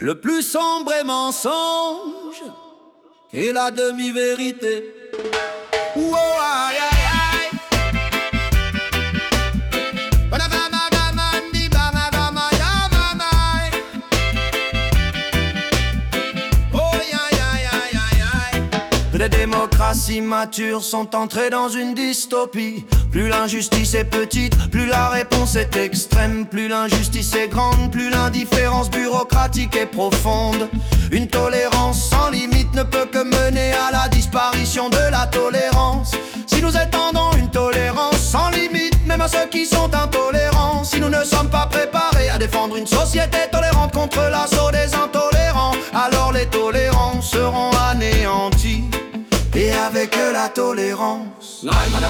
Le plus sombre est mensonge et la demi-vérité. Wow, aïe, aïe, aïe. Oh, aïe, aïe, aïe, aïe, aïe. Les démocraties matures sont entrées dans une dystopie. Plus l'injustice est petite, plus la réponse est extrême. Plus l'injustice est grande, plus l'indifférence bureaucratique est profonde. Une tolérance sans limite ne peut que mener à la disparition de la tolérance. Si nous étendons une tolérance sans limite, même à ceux qui sont intolérants, si nous ne sommes pas préparés à défendre une société tolérante contre l'assaut des intolérants, alors les tolérants seront anéantis. Et avec eux la tolérance.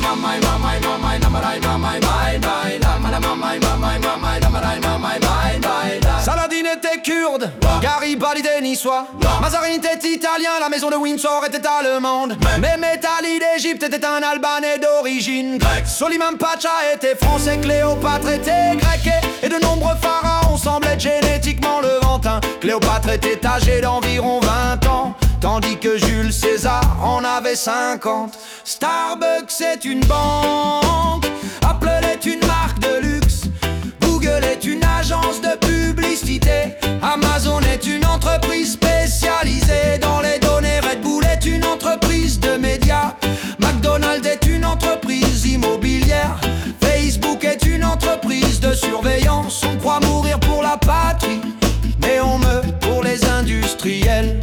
Saladin était kurde, Garibaldi était niçois, Mazarin était italien, la maison de Windsor était allemande, Mehmet Ali d'Égypte était un Albanais d'origine grecque, Soliman Pacha était français, Cléopâtre était grecque, et de nombreux pharaons semblaient génétiquement levantins. Cléopâtre était âgée d'environ 20 ans, tandis que Jules César en avait 50. Starbucks est une banque, Apple est une marque de luxe, Google est une agence de publicité, Amazon est une entreprise spécialisée dans les données, Red Bull est une entreprise de médias, McDonald's est une entreprise immobilière, Facebook est une entreprise de surveillance. On croit mourir pour la patrie, mais on meurt pour les industriels.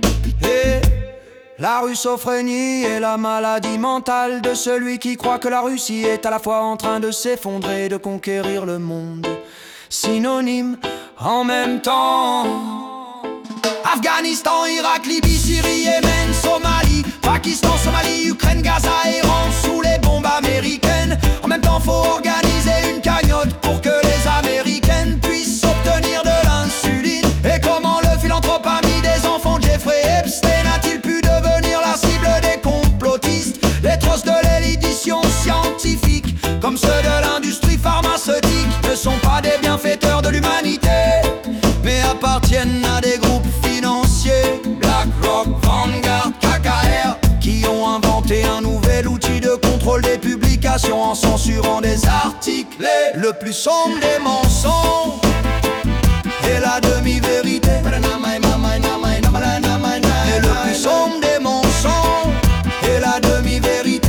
La russophrénie est la maladie mentale de celui qui croit que la Russie est à la fois en train de s'effondrer et de conquérir le monde. Synonyme en même temps. Afghanistan, Irak, Libye, Syrie, Yémen, Somalie, Pakistan, Somalie, Ukraine, Gaza, Iran, sous les bombes américaines. En même temps, faut organiser une cagnotte pour que les Américaines puissent obtenir de l'insuline. Et comment le philanthrope ami des enfants de Jeffrey Epstein a-t-il pu devenir la cible des complotistes? Les trosses de l'édition scientifique, comme ceux de l'industrie pharmaceutique, ne sont pas des bienfaiteurs de l'humanité, mais appartiennent à des groupes financiers, BlackRock, Vanguard, KKR, qui ont inventé un nouvel outil de contrôle des publications en censurant des articles. Et le plus sombre des mensonges et la demi-vérité. Et le plus sombre des mensonges et la demi-vérité.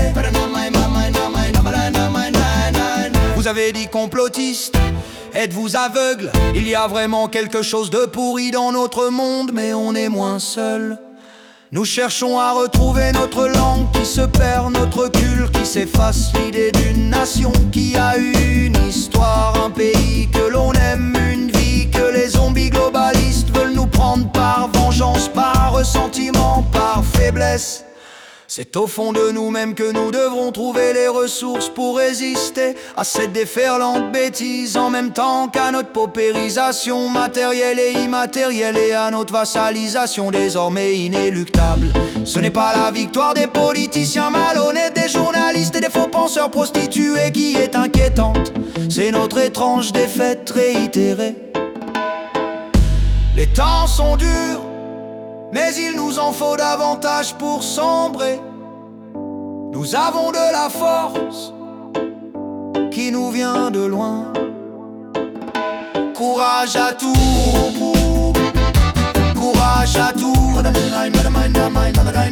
Vous avez dit complotiste, êtes-vous aveugle? Il y a vraiment quelque chose de pourri dans notre monde, mais on est moins seul. Nous cherchons à retrouver notre langue qui se perd, notre culte qui s'efface, l'idée d'une nation qui a une histoire, un pays que l'on aime, une vie que les zombies globalistes veulent nous prendre par vengeance, par ressentiment, par faiblesse. C'est au fond de nous-mêmes que nous devrons trouver les ressources pour résister à cette déferlante bêtise, en même temps qu'à notre paupérisation matérielle et immatérielle, et à notre vassalisation désormais inéluctable. Ce n'est pas la victoire des politiciens malhonnêtes, des journalistes et des faux penseurs prostitués qui est inquiétante, c'est notre étrange défaite réitérée. Les temps sont durs, mais il nous en faut davantage pour sombrer. Nous avons de la force qui nous vient de loin. Courage à tout, courage à tout.